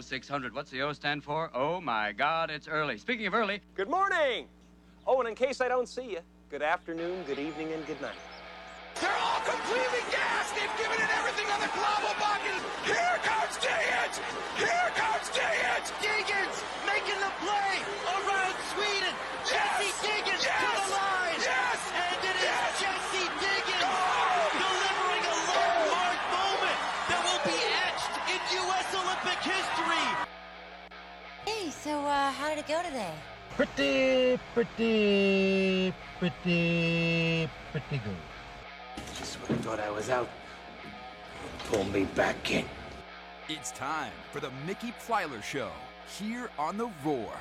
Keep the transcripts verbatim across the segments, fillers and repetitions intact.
six hundred. What's the O stand for? Oh, my God, it's early. Speaking of early. Good morning. Oh, and in case I don't see you, good afternoon, good evening, and good night. They're all completely gassed. They've given it everything on the Globalbakken. Here comes Degens. Here comes Degens. Degens making the play around Sweden. Yes. Jesse Degens yes. to the line. Yes. And it is yes. Jesse Degens oh. delivering a landmark moment that will be etched in U S Olympic history. Hey, so uh, how did it go today? Pretty, pretty, pretty, pretty good. Just when I thought I was out, pull me back in. It's time for the Mickey Plyler Show, here on The Roar.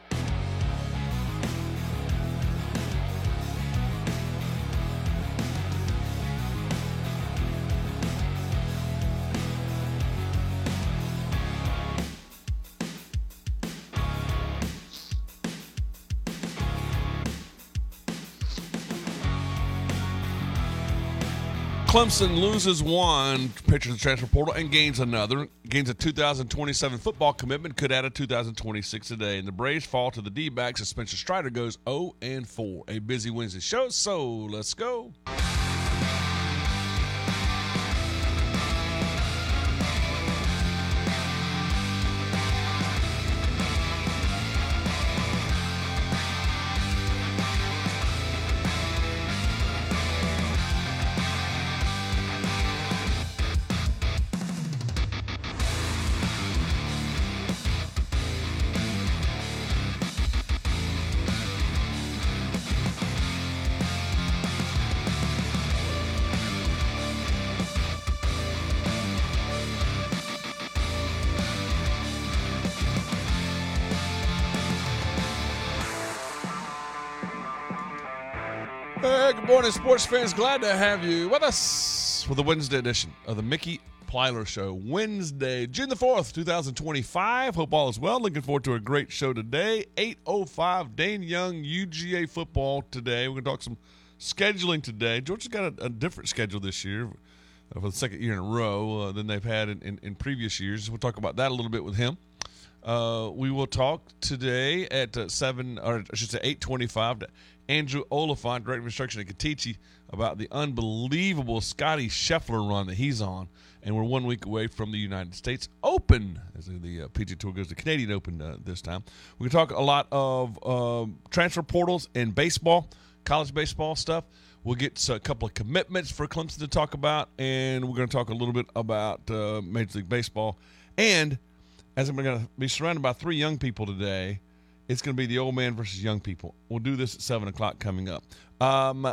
Clemson loses one pitcher to the transfer portal and gains another. Gains a two thousand twenty-seven football commitment, could add a two thousand twenty-six today. And the Braves fall to the D-backs as Spencer Strider goes oh and four. A busy Wednesday show, so let's go. Hey, good morning, sports fans. Glad to have you with us for the Wednesday edition of the Mickey Plyler Show. Wednesday, June the fourth, twenty twenty-five. Hope all is well. Looking forward to a great show today. eight oh five, Dane Young, U G A football today. We're going to talk some scheduling today. Georgia's got a, a different schedule this year uh, for the second year in a row uh, than they've had in, in, in previous years. We'll talk about that a little bit with him. Uh, we will talk today at uh, seven, or I should say eight twenty-five, to Andrew Oliphant, Director of Instruction at Katichi, about the unbelievable Scotty Scheffler run that he's on. And we're one week away from the United States Open, as the uh, P G A Tour goes to Canadian Open uh, this time. We can talk a lot of uh, transfer portals and baseball, college baseball stuff. We'll get a couple of commitments for Clemson to talk about, and we're going to talk a little bit about uh, Major League Baseball. And as I'm going to be surrounded by three young people today, it's going to be the old man versus young people. We'll do this at seven o'clock coming up. Um,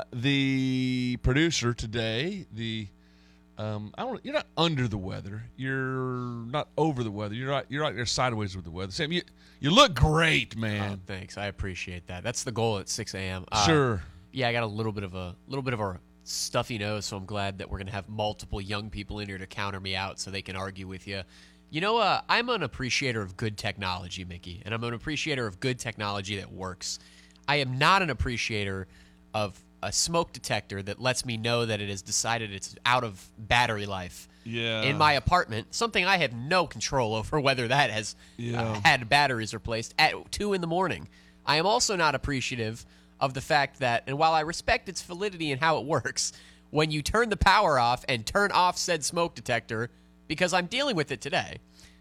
the producer today, the um, I don't. You're not under the weather. You're not over the weather. You're right. You're right there sideways with the weather. Sam, you you look great, man. Oh, thanks. I appreciate that. That's the goal at six a.m. Uh, sure. Yeah, I got a little bit of a little bit of a stuffy nose, so I'm glad that we're going to have multiple young people in here to counter me out, so they can argue with you. You know, uh, I'm an appreciator of good technology, Mickey, and I'm an appreciator of good technology that works. I am not an appreciator of a smoke detector that lets me know that it has decided it's out of battery life yeah. in my apartment, something I have no control over whether that has yeah. uh, had batteries replaced at two in the morning. I am also not appreciative of the fact that, and while I respect its validity and how it works, when you turn the power off and turn off said smoke detector, because I'm dealing with it today,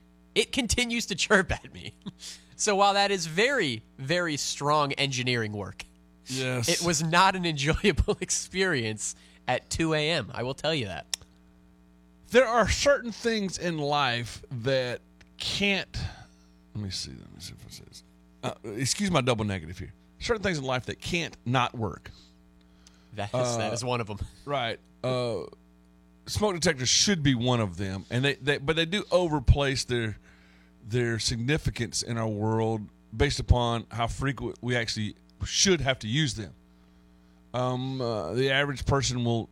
it continues to chirp at me. So while that is very, very strong engineering work, yes, it was not an enjoyable experience at two a.m. I will tell you that. There are certain things in life that can't, let me see, let me see if it says, uh, excuse my double negative here. Certain things in life that can't not work. That is, uh, that is one of them. Right. Uh, smoke detectors should be one of them, and they, they but they do overplace their their significance in our world based upon how frequent we actually should have to use them. Um, uh, the average person will,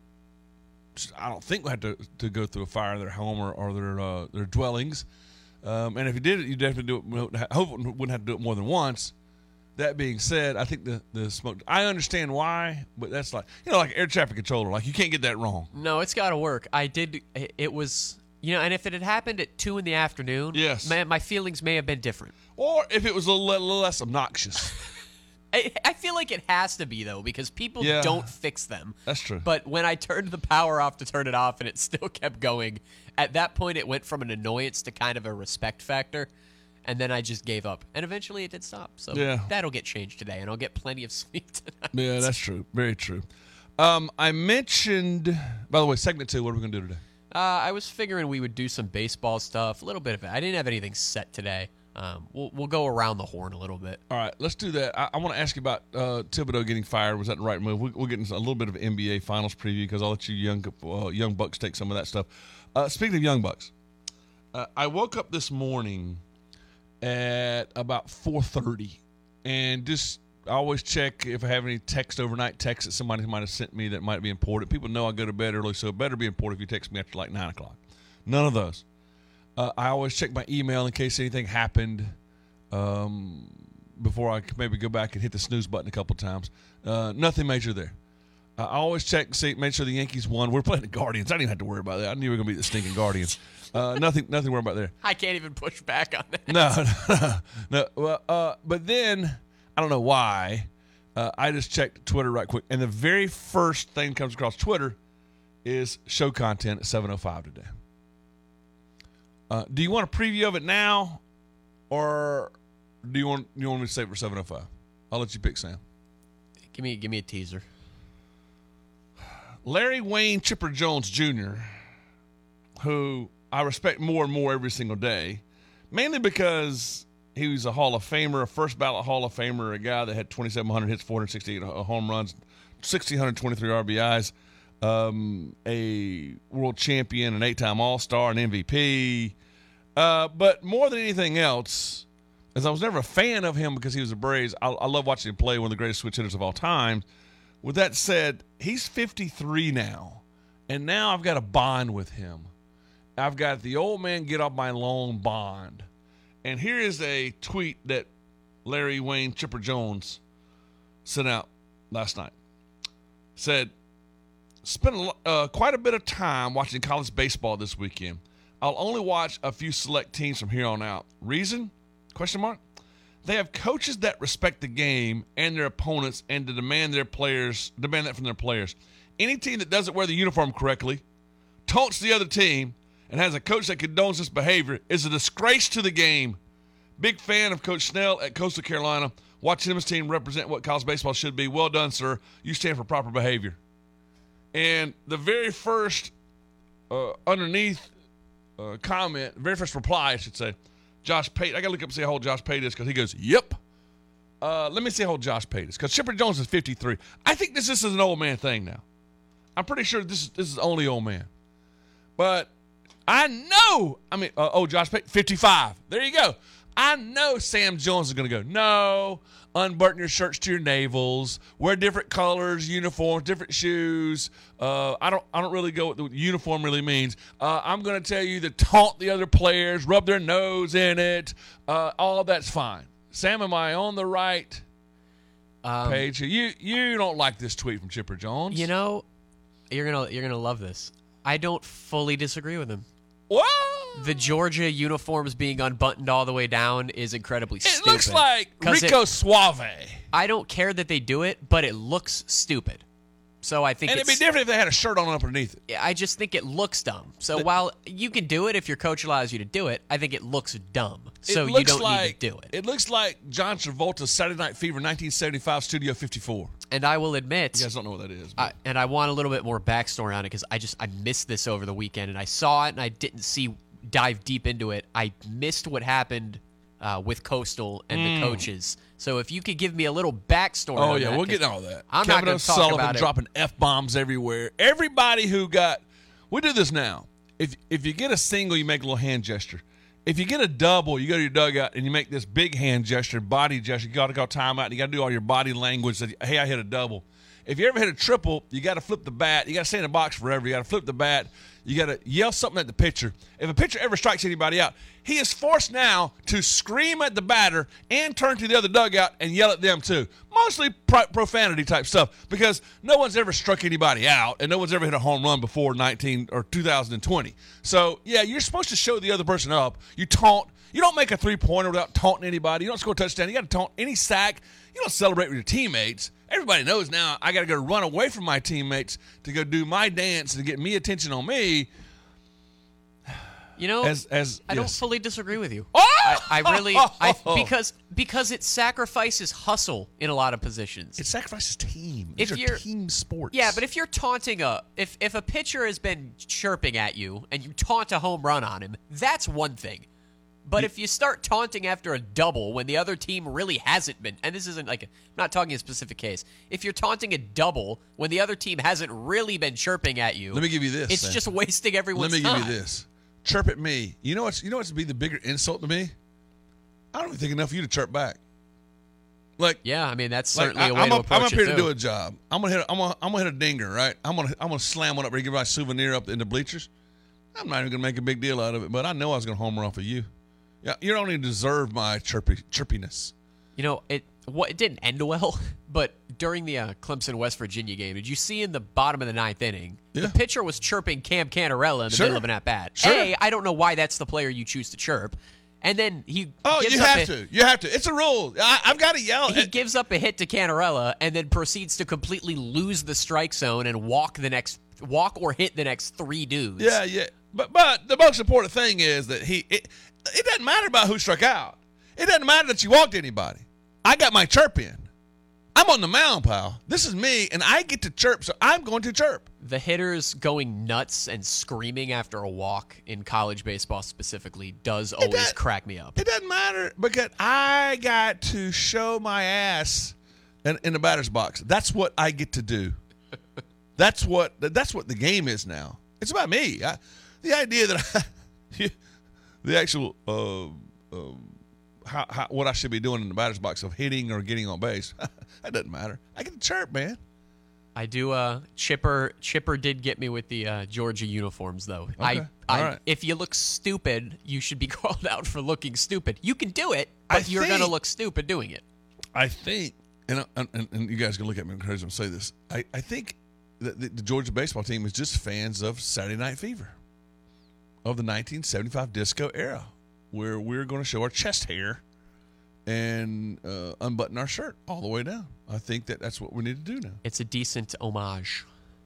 I don't think, will have to, to go through a fire in their home or, or their uh, their dwellings. Um, and if you did it, you definitely do it. Hopefully, wouldn't have to do it more than once. That being said, I think the, the smoke, I understand why, but that's like, you know, like air traffic controller. Like, you can't get that wrong. No, it's got to work. I did, it was, You know, and if it had happened at two in the afternoon, yes, my, my feelings may have been different. Or if it was a little, little less obnoxious. I, I feel like it has to be, though, because people Yeah. don't fix them. That's true. But when I turned the power off to turn it off and it still kept going, at that point it went from an annoyance to kind of a respect factor, and then I just gave up. And eventually it did stop. So Yeah. that'll get changed today, and I'll get plenty of sleep tonight. Yeah, that's true. Very true. Um, I mentioned, by the way, segment two, what are we going to do today? Uh, I was figuring we would do some baseball stuff, a little bit of it. I didn't have anything set today. Um, we'll we'll go around the horn a little bit. All right, let's do that. I, I want to ask you about uh, Thibodeau getting fired. Was that the right move? We, we'll get into a little bit of N B A Finals preview because I'll let you young uh, young Bucks take some of that stuff. Uh, speaking of young Bucks, uh, I woke up this morning at about four thirty and just I always check if I have any text overnight texts that somebody might have sent me that might be important. People know I go to bed early, so it better be important if you text me after like nine o'clock. None of those. Uh, I always check my email in case anything happened um, before I could maybe go back and hit the snooze button a couple times. Uh, nothing major there. Uh, I always check, see, make sure the Yankees won. We're playing the Guardians. I didn't even have to worry about that. I knew we were going to beat the stinking Guardians. Uh, nothing, nothing to worry about there. I can't even push back on that. No, no, no. Well, uh, but then I don't know why. Uh, I just checked Twitter right quick, and the very first thing that comes across Twitter is show content at seven oh five today. Uh, do you want a preview of it now, or do you want do you want me to save it for seven oh five? I'll let you pick, Sam. Give me give me a teaser. Larry Wayne Chipper Jones Junior, who I respect more and more every single day, mainly because he was a Hall of Famer, a first ballot Hall of Famer, a guy that had twenty-seven hundred hits, four hundred sixty-eight home runs, one thousand six hundred twenty-three R B Is, um, a world champion, an eight-time All-Star, an M V P. Uh, but more than anything else, as I was never a fan of him because he was a Braves, I, I love watching him play, one of the greatest switch hitters of all time. With that said, he's fifty-three now, and now I've got a bond with him. I've got the old man get off my lawn bond. And here is a tweet that Larry Wayne Chipper Jones sent out last night. Said, spent a, uh, quite a bit of time watching college baseball this weekend. I'll only watch a few select teams from here on out. Reason? Question mark. They have coaches that respect the game and their opponents and to demand their players demand that from their players. Any team that doesn't wear the uniform correctly, taunts the other team, and has a coach that condones this behavior is a disgrace to the game. Big fan of Coach Snell at Coastal Carolina. Watching him and his team represent what college baseball should be. Well done, sir. You stand for proper behavior. And the very first uh, underneath uh, comment, the very first reply, I should say, Josh Pate. I got to look up and see how old Josh Pate is because he goes, yep. Uh, let me see how old Josh Pate is because Chipper Jones is fifty-three. I think this, this is an old man thing now. I'm pretty sure this is, this is only old man. But I know, I mean, uh, oh, Josh Pate, fifty-five. There you go. I know Sam Jones is going to go, no, unbutton your shirts to your navels, wear different colors, uniforms, different shoes. Uh, I don't I don't really go with what uniform really means. Uh, I'm going to tell you to taunt the other players, rub their nose in it. Uh, all that's fine. Sam, am I on the right um, page? You you don't like this tweet from Chipper Jones. You know, you're gonna you're gonna love this. I don't fully disagree with him. What? The Georgia uniforms being unbuttoned all the way down is incredibly It stupid. It looks like Rico it, Suave. I don't care that they do it, but it looks stupid. So I think and it's, it'd be different if they had a shirt on underneath it. I just think it looks dumb. So but, while you can do it if your coach allows you to do it, I think it looks dumb. So you don't like, need to do it. It looks like John Travolta's Saturday Night Fever nineteen seventy-five Studio fifty-four. And I will admit, you guys don't know what that is. I, and I want a little bit more backstory on it because I just I missed this over the weekend and I saw it and I didn't see dive deep into it. I missed what happened uh, with Coastal and mm. the coaches. So if you could give me a little backstory. Oh on yeah, that, we'll get all that. I'm Kevin not going to talk O'Sullivan about it. dropping F bombs everywhere. Everybody who got, we do this now. If if you get a single, you make a little hand gesture. If you get a double, you go to your dugout and you make this big hand gesture, body gesture. You got to go timeout. And you got to do all your body language. That, hey, I hit a double. if you ever hit a triple, you got to flip the bat. You got to stay in the box forever. You got to flip the bat. You got to yell something at the pitcher. If a pitcher ever strikes anybody out, he is forced now to scream at the batter and turn to the other dugout and yell at them too. Mostly pro- profanity type stuff because no one's ever struck anybody out and no one's ever hit a home run before nineteen or two thousand twenty. So, yeah, you're supposed to show the other person up. You taunt. You don't make a three-pointer without taunting anybody. You don't score a touchdown. You got to taunt any sack. You don't celebrate with your teammates. Everybody knows now I got to go run away from my teammates to go do my dance and get me attention on me. You know, as, as, I yes. don't fully disagree with you. Oh! I, I really, I, because because it sacrifices hustle in a lot of positions. It sacrifices team. If These are you're team sports. Yeah, but if you're taunting a, if if a pitcher has been chirping at you and you taunt a home run on him, that's one thing. But if you start taunting after a double when the other team really hasn't been, and this isn't like, a, I'm not talking a specific case. If you're taunting a double when the other team hasn't really been chirping at you, let me give you this. It's Sam. just wasting everyone's time. Let me give you this. Chirp at me. You know what's you know what's be the bigger insult to me? I don't even think enough of you to chirp back. Like yeah, I mean that's like, certainly I, a way I'm to up, approach I'm up it here too. to do a job. I'm gonna hit. A, I'm gonna I'm gonna hit a dinger, right? I'm gonna I'm gonna slam one up there, give my souvenir up in the bleachers. I'm not even gonna make a big deal out of it, but I know I was gonna homer off of you. Yeah, you don't even deserve my chirpy chirpiness. You know, it what it didn't end well, but during the uh, Clemson West Virginia game, did you see in the bottom of the ninth inning, yeah. the pitcher was chirping Cam Canarella in the sure. middle of an at bat. Sure. A, I don't know why that's the player you choose to chirp, and then he oh, gives you up have a, to, you have to. It's a rule. I, I've got to yell. He at, gives up a hit to Canarella, and then proceeds to completely lose the strike zone and walk the next walk or hit the next three dudes. Yeah, yeah. But but the most important thing is that he. It, it doesn't matter about who struck out. It doesn't matter that you walked anybody. I got my chirp in. I'm on the mound, pal. This is me, and I get to chirp, so I'm going to chirp. The hitters going nuts and screaming after a walk in college baseball specifically does always does, crack me up. It doesn't matter because I got to show my ass in, in the batter's box. That's what I get to do. That's what that's what the game is now. It's about me. I, the idea that I, the actual uh, uh, how, how, what I should be doing in the batter's box of hitting or getting on base, that doesn't matter. I get to chirp, man. I do. Uh, Chipper Chipper did get me with the uh, Georgia uniforms, though. Okay. I, I right. If you look stupid, you should be called out for looking stupid. You can do it, but I you're think, going to look stupid doing it. I think, and, and, and you guys can look at me and encourage them to say this. I, I think that the, the Georgia baseball team is just fans of Saturday Night Fever, of the nineteen seventy-five disco era, where we're going to show our chest hair and uh, unbutton our shirt all the way down. I think that that's what we need to do now. It's a decent homage.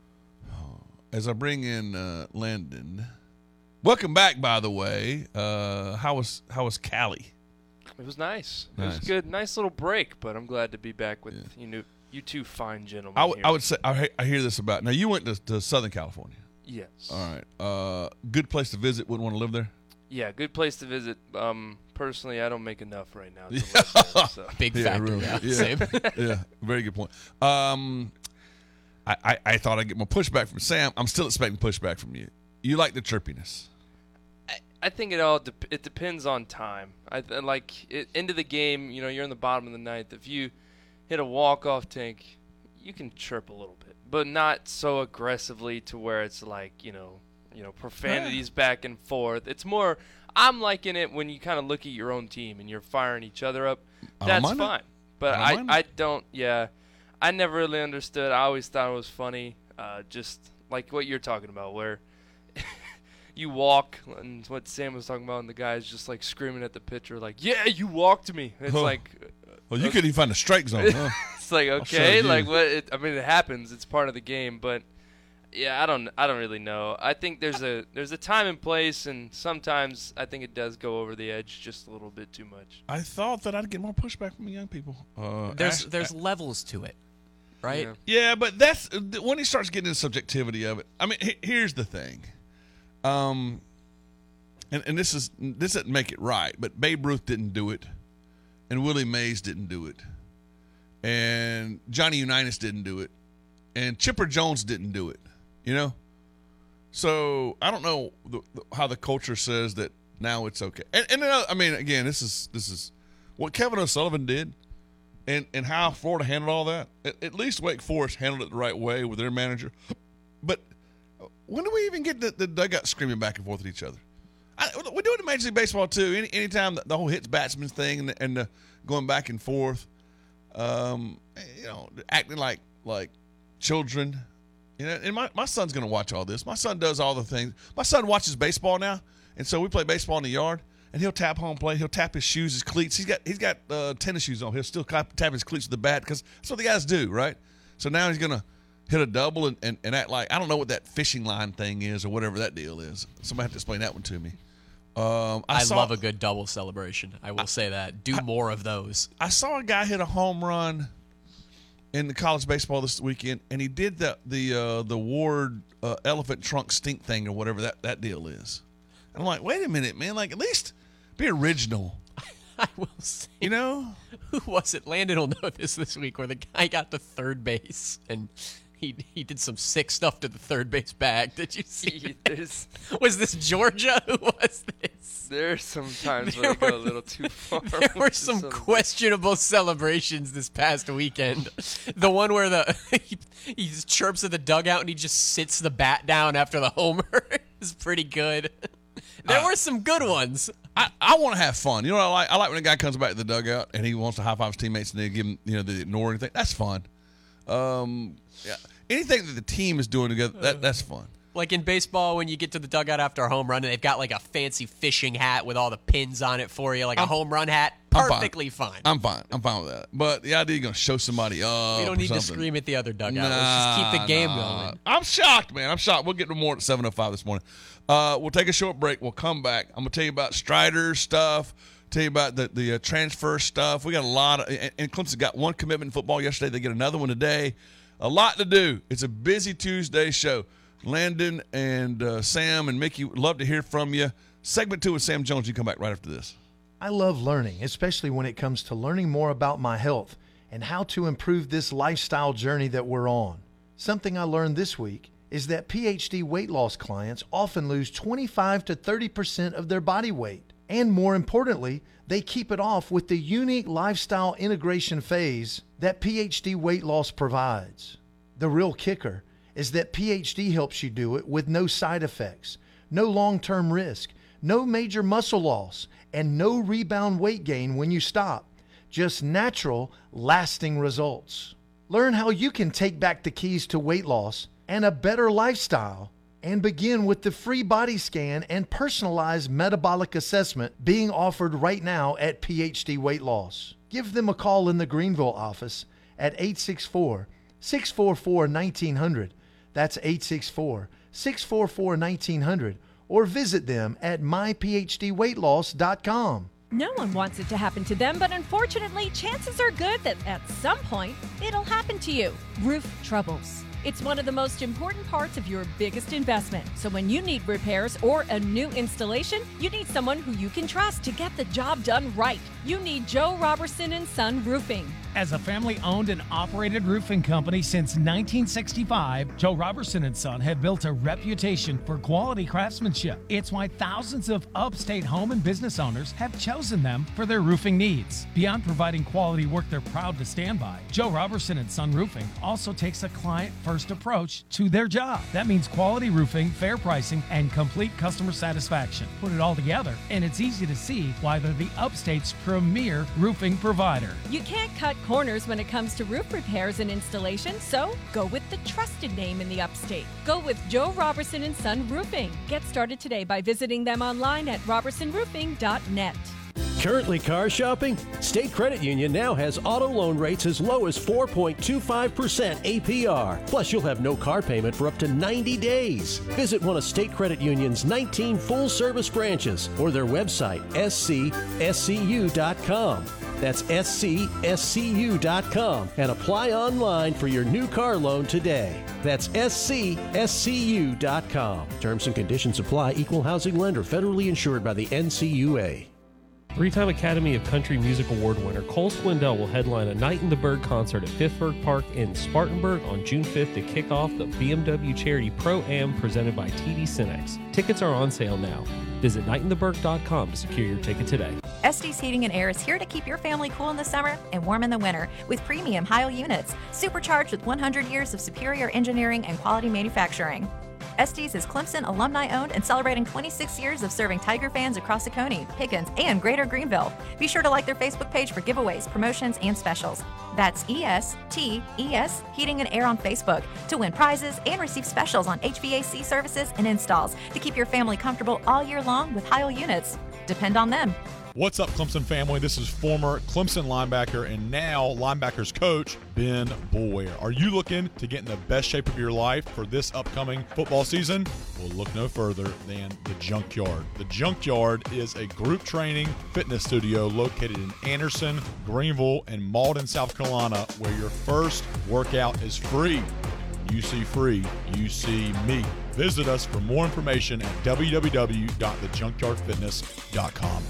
As I bring in uh, Landon, welcome back. By the way, uh, how was how was Cali? It was nice. It Nice. was good. Nice little break, but I'm glad to be back with Yeah. you know you two fine gentlemen. I, w- here. I would say I, he- I hear this about now. You went to, to Southern California. Yes. All right. Uh, good place to visit. Wouldn't want to live there. Yeah, good place to visit. Um, personally, I don't make enough right now. To live there, so. Big Yeah, factor. really. Yeah, Yeah. same. Yeah, very good point. Um, I, I, I thought I'd get more pushback from Sam. I'm still expecting pushback from you. You like the chirpiness. I, I think it all de- it depends on time. I th- like it, end of the game. You know, you're in the bottom of the ninth. If you hit a walk off tank, you can chirp a little bit, but not so aggressively to where it's like you know. You know, profanities back and forth. It's more, I'm liking it when you kind of look at your own team and you're firing each other up. I don't That's mind it. fine. But I I, don't I, mind don't, yeah. I never really understood. I always thought it was funny. Uh, just like what you're talking about, where you walk, and what Sam was talking about, and the guy's just like screaming at the pitcher, like, yeah, you walked me. It's Oh. like, Well, you okay. couldn't even find a strike zone. Huh? It's like, I'll show okay, you. like what? It, I mean, it happens. It's part of the game, but. Yeah, I don't. I don't really know. I think there's a there's a time and place, and sometimes I think it does go over the edge just a little bit too much. I thought that I'd get more pushback from the young people. Uh, There's Ash- there's levels to it, right? Yeah. Yeah, but that's when he starts getting into subjectivity of it. I mean, he- here's the thing, um, and and this is this doesn't make it right, but Babe Ruth didn't do it, and Willie Mays didn't do it, and Johnny Unitas didn't do it, and Chipper Jones didn't do it. You know, so I don't know the, the, how the culture says that now it's okay. And, and uh, I mean, again, this is this is what Kevin O'Sullivan did and, and how Florida handled all that. At, at least Wake Forest handled it the right way with their manager. But when do we even get the, the dugout screaming back and forth at each other? I, we do it in Major League Baseball too. Any anytime the, the whole hits batsman thing and, the, and the going back and forth, um, you know, acting like like children. You know, and my, my son's going to watch all this. My son does all the things. My son watches baseball now, and so we play baseball in the yard, and he'll tap home plate. He'll tap his shoes, his cleats. He's got he's got uh, tennis shoes on. He'll still tap his cleats with the bat because that's what the guys do, right? So now he's going to hit a double and, and, and act like – I don't know what that fishing line thing is or whatever that deal is. Somebody have to explain that one to me. Um, I, I saw, love a good double celebration. I will I, say that. Do I, more of those. I saw a guy hit a home run – in the college baseball this weekend, and he did the the uh, the Ward uh, elephant trunk stink thing or whatever that, that deal is. And I'm like, wait a minute, man! Like, at least be original. I will say, you know, who was it? Landon will know this this week, where the guy got to third base and he he did some sick stuff to the third base bag. Did you see? There's, was this Georgia? Who was this? There's some times there where were, they go a little too far. There were some questionable celebrations this past weekend. The one where the he, he chirps at the dugout and he just sits the bat down after the homer is pretty good. There uh, were some good ones. I, I want to have fun. You know what I like? I like when a guy comes back to the dugout and he wants to high five his teammates and they give him, you know, they ignore anything. That's fun. Um, yeah. Anything that the team is doing together, that that's fun. Like in baseball, when you get to the dugout after a home run, and they've got like a fancy fishing hat with all the pins on it for you, like I'm, a home run hat. Perfectly fine. fine. I'm fine. I'm fine with that. But the idea you're going to show somebody up. We don't need to scream at the other dugout. Nah, Let's just keep the game nah. going. I'm shocked, man. I'm shocked. We'll get to more at seven oh five this morning. Uh, we'll take a short break. We'll come back. I'm going to tell you about Strider's stuff. Tell you about the, the uh, transfer stuff. We got a lot of, and, and Clemson got one commitment in football yesterday. They get another one today. A lot to do. It's a busy Tuesday show. Landon and uh, Sam and Mickey would love to hear from you. Segment two with Sam Jones. You come back right after this. I love learning, especially when it comes to learning more about my health and how to improve this lifestyle journey that we're on. Something I learned this week is that P H D weight loss clients often lose twenty-five to thirty percent of their body weight. And more importantly, they keep it off with the unique lifestyle integration phase that P H D weight loss provides. The real kicker is that P H D helps you do it with no side effects, no long-term risk, no major muscle loss, and no rebound weight gain when you stop. Just natural, lasting results. Learn how you can take back the keys to weight loss and a better lifestyle, and begin with the free body scan and personalized metabolic assessment being offered right now at P H D Weight Loss. Give them a call in the Greenville office at eight six four, six four four, one nine zero zero. That's eight six four, six four four, one nine zero zero. Or visit them at my p h d weight loss dot com. No one wants it to happen to them, but unfortunately, chances are good that at some point, it'll happen to you. Roof troubles. It's one of the most important parts of your biggest investment. So when you need repairs or a new installation, you need someone who you can trust to get the job done right. You need Joe Robertson and Son Roofing. As a family-owned and operated roofing company since nineteen sixty-five, Joe Robertson and Son have built a reputation for quality craftsmanship. It's why thousands of upstate home and business owners have chosen them for their roofing needs. Beyond providing quality work they're proud to stand by, Joe Robertson and Son Roofing also takes a client-first approach to their job. That means quality roofing, fair pricing, and complete customer satisfaction. Put it all together, and it's easy to see why they're the upstate's premier roofing provider. You can't cut corners when it comes to roof repairs and installation, so go with the trusted name in the upstate. Go with Joe Robertson and Son Roofing. Get started today by visiting them online at robertson roofing dot net. Currently car shopping? State Credit Union now has auto loan rates as low as four point two five percent A P R. Plus, you'll have no car payment for up to ninety days. Visit one of State Credit Union's nineteen full-service branches or their website, s c s c u dot com. That's s c s c u dot com and apply online for your new car loan today. That's s c s c u dot com. Terms and conditions apply. Equal housing lender. Federally insured by the N C U A. Three-time Academy of Country Music Award winner Cole Swindell will headline a Night in the Berg concert at Fifthburg Park in Spartanburg on June fifth to kick off the B M W Charity Pro-Am presented by T D Cinex. Tickets are on sale now. Visit night in the berg dot com to secure your ticket today. Estes Heating and Air is here to keep your family cool in the summer and warm in the winter with premium Heil units, supercharged with one hundred years of superior engineering and quality manufacturing. Estes is Clemson alumni-owned and celebrating twenty-six years of serving Tiger fans across Oconee, Pickens, and Greater Greenville. Be sure to like their Facebook page for giveaways, promotions, and specials. That's E S T E S Heating and Air on Facebook to win prizes and receive specials on H V A C services and installs to keep your family comfortable all year long with Heil units. Depend on them. What's up, Clemson family? This is former Clemson linebacker and now linebackers coach Ben Boulware. Are you looking to get in the best shape of your life for this upcoming football season? Well, look no further than the Junkyard. The Junkyard is a group training fitness studio located in Anderson, Greenville, and Malden, South Carolina, where your first workout is free. You see free, you see me. Visit us for more information at w w w dot the junkyard fitness dot com.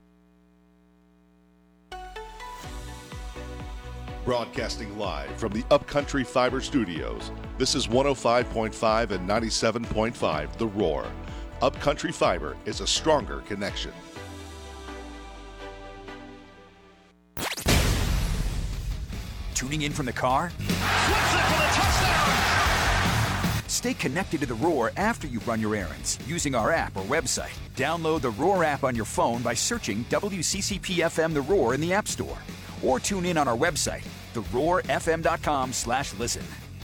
Broadcasting live from the Upcountry Fiber Studios. This is one oh five point five and ninety-seven point five The Roar. Upcountry Fiber is a stronger connection. Tuning in from the car? Stay connected to The Roar after you run your errands using our app or website. Download the Roar app on your phone by searching W C C P F M The Roar in the App Store. Or tune in on our website, the roar f m dot com slash listen.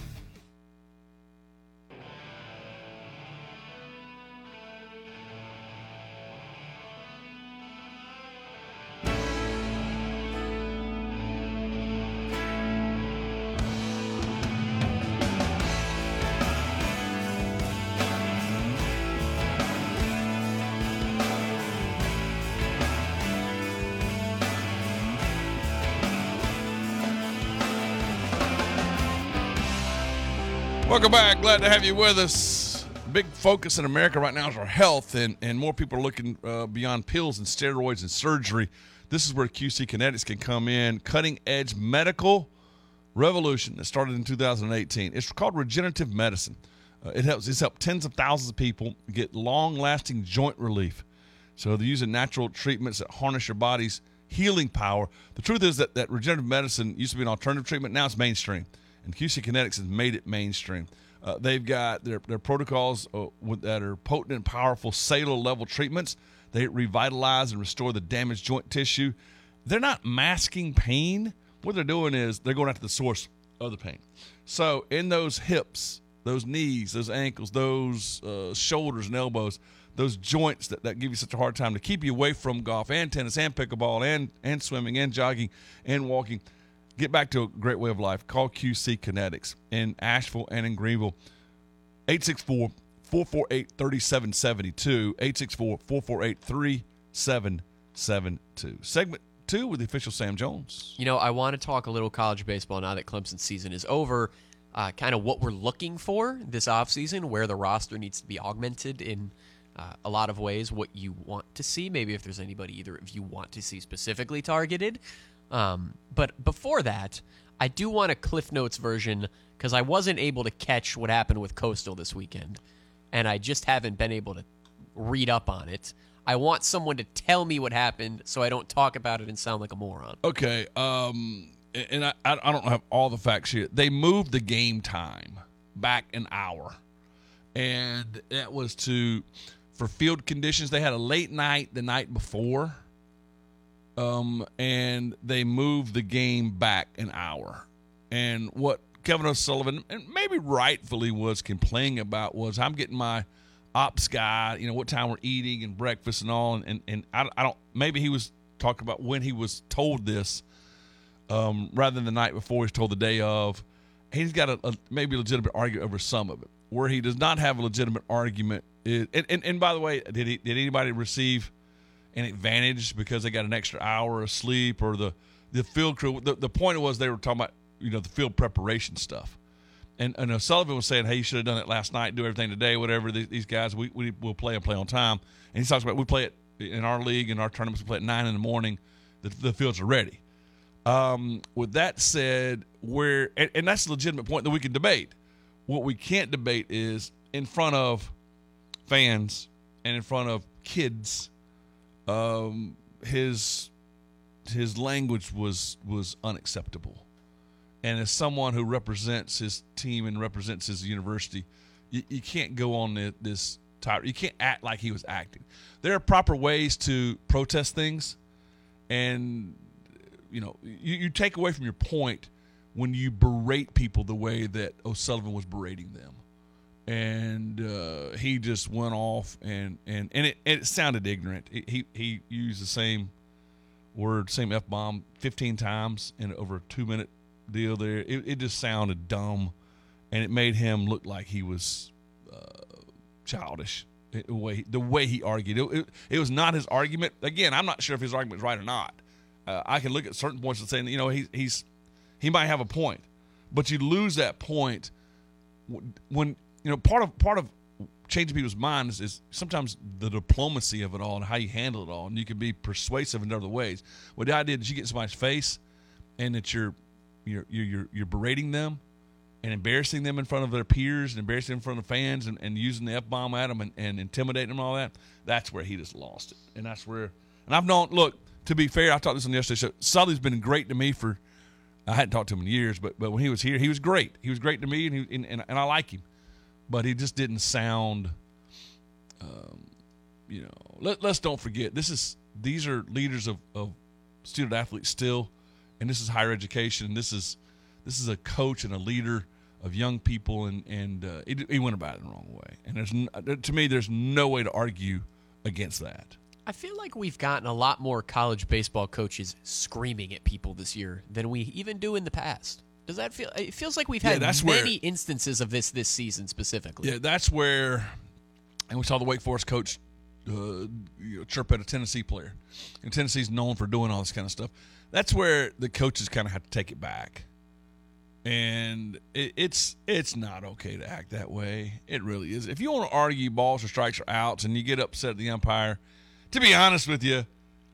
Welcome back. Glad to have you with us. Big focus in America right now is our health, and, and more people are looking uh, beyond pills and steroids and surgery. This is where Q C Kinetics can come in. Cutting-edge medical revolution that started in two thousand eighteen. It's called regenerative medicine. Uh, it helps. It's helped tens of thousands of people get long-lasting joint relief. So they're using natural treatments that harness your body's healing power. The truth is that, that regenerative medicine used to be an alternative treatment. Now it's mainstream. And Q C Kinetics has made it mainstream. Uh, they've got their, their protocols uh, with, that are potent and powerful cellular-level treatments. They revitalize and restore the damaged joint tissue. They're not masking pain. What they're doing is they're going after the source of the pain. So in those hips, those knees, those ankles, those uh, shoulders and elbows, those joints that, that give you such a hard time to keep you away from golf and tennis and pickleball and, and swimming and jogging and walking, get back to a great way of life. Call Q C Kinetics in Asheville and in Greenville. eight six four, four four eight, three seven seven two. eight six four, four four eight, three seven seven two. Segment two with the official Sam Jones. You know, I want to talk a little college baseball now that Clemson's season is over. Uh, kind of what we're looking for this offseason, where the roster needs to be augmented in uh, a lot of ways, what you want to see. Maybe if there's anybody either of you want to see specifically targeted. Um, but before that, I do want a Cliff Notes version because I wasn't able to catch what happened with Coastal this weekend, and I just haven't been able to read up on it. I want someone to tell me what happened so I don't talk about it and sound like a moron. Okay, um, and I, I don't have all the facts here. They moved the game time back an hour, and that was to for field conditions. They had a late night the night before. Um, and they moved the game back an hour. And what Kevin O'Sullivan, and maybe rightfully was complaining about was, I'm getting my ops guy, you know, what time we're eating and breakfast and all. And, and, and I, I don't, maybe he was talking about when he was told this um, rather than the night before he's told the day of. He's got a, a maybe a legitimate argument over some of it. Where he does not have a legitimate argument is, and, and, and by the way, did he, did anybody receive an advantage because they got an extra hour of sleep, or the, the field crew? The, the point was they were talking about, you know, the field preparation stuff. And, and O'Sullivan was saying, hey, you should have done it last night, do everything today, whatever. These, these guys, we, we will play and play on time. And he talks about we play at in our league, in our tournaments, we play at nine in the morning. The, the fields are ready. Um, with that said, where and, and that's a legitimate point that we can debate. What we can't debate is in front of fans and in front of kids, um, his his language was was unacceptable. And as someone who represents his team and represents his university, you, you can't go on the, this type. You can't act like he was acting. There are proper ways to protest things, and you know you, you take away from your point when you berate people the way that O'Sullivan was berating them. And uh, he just went off, and, and, and it, it sounded ignorant. He he used the same word, same F-bomb fifteen times in over a two-minute deal there. It, it just sounded dumb, and it made him look like he was uh, childish the way, the way he argued. It, it, it was not his argument. Again, I'm not sure if his argument is right or not. Uh, I can look at certain points and say, you know, he, he's he might have a point, but you lose that point when, you know, part of part of changing people's minds is sometimes the diplomacy of it all and how you handle it all, and you can be persuasive in other ways. Well, the idea that you get in somebody's face and that you're you're you're you're berating them and embarrassing them in front of their peers and embarrassing them in front of fans and, and using the F-bomb at them and, and intimidating them and all that, that's where he just lost it. And that's where – and I've known – look, to be fair, I talked this on yesterday's show. Sully's been great to me for – I hadn't talked to him in years, but but when he was here, he was great. He was great to me, and he, and, and, and I like him. But he just didn't sound um, – you know, let, let's don't forget, this is these are leaders of, of student athletes still, and this is higher education. This is this is a coach and a leader of young people, and and uh, he, he went about it the wrong way. And there's to me, there's no way to argue against that. I feel like we've gotten a lot more college baseball coaches screaming at people this year than we even do in the past. Does that feel? It feels like we've had yeah, many where, instances of this this season specifically. Yeah, that's where, and we saw the Wake Forest coach uh, you know, chirp at a Tennessee player, and Tennessee's known for doing all this kind of stuff. That's where the coaches kind of have to take it back. And it, it's it's not okay to act that way. It really is. If you want to argue balls or strikes or outs and you get upset at the umpire, to be honest with you,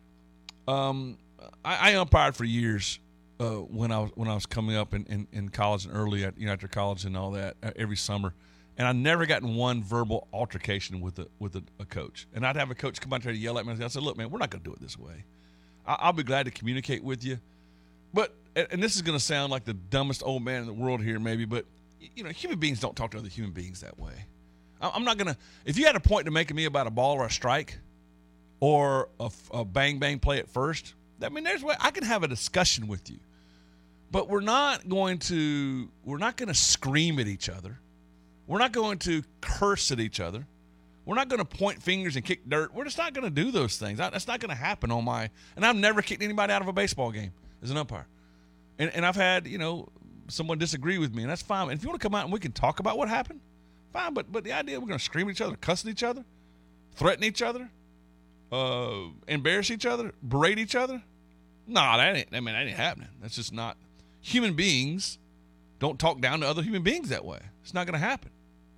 um, I, I umpired for years uh, when I was when I was coming up in, in, in college and early at, you know, after college and all that uh, every summer, and I never got in one verbal altercation with a with a, a coach. And I'd have a coach come out there to yell at me. And I said, "Look, man, we're not going to do it this way. I, I'll be glad to communicate with you, but." And this is going to sound like the dumbest old man in the world here, maybe, but, you know, human beings don't talk to other human beings that way. I'm not going to – if you had a point to make to me about a ball or a strike or a, a bang-bang play at first, I mean, there's way I can have a discussion with you. But we're not going to – we're not going to scream at each other. We're not going to curse at each other. We're not going to point fingers and kick dirt. We're just not going to do those things. That's not going to happen on my – and I've never kicked anybody out of a baseball game as an umpire. And, and I've had, you know, someone disagree with me, and that's fine. And if you want to come out and we can talk about what happened, fine. But but the idea we're going to scream at each other, cuss at each other, threaten each other, uh, embarrass each other, berate each other, no, nah, that ain't. I mean, that ain't happening. That's just not. Human beings don't talk down to other human beings that way. It's not going to happen.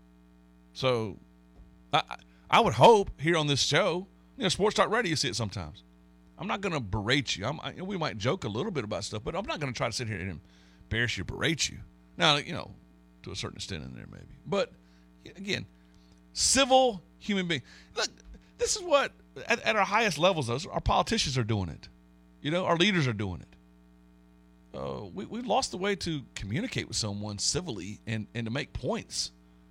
So, I I would hope here on this show, you know, Sports Talk Radio, you see it sometimes. I'm not going to berate you. I'm, I, we might joke a little bit about stuff, but I'm not going to try to sit here and embarrass you, berate you. Now, you know, to a certain extent in there maybe. But, again, civil human being. Look, this is what, at, at our highest levels, though, our politicians are doing it. You know, our leaders are doing it. Uh, we, we've lost the way to communicate with someone civilly and, and to make points.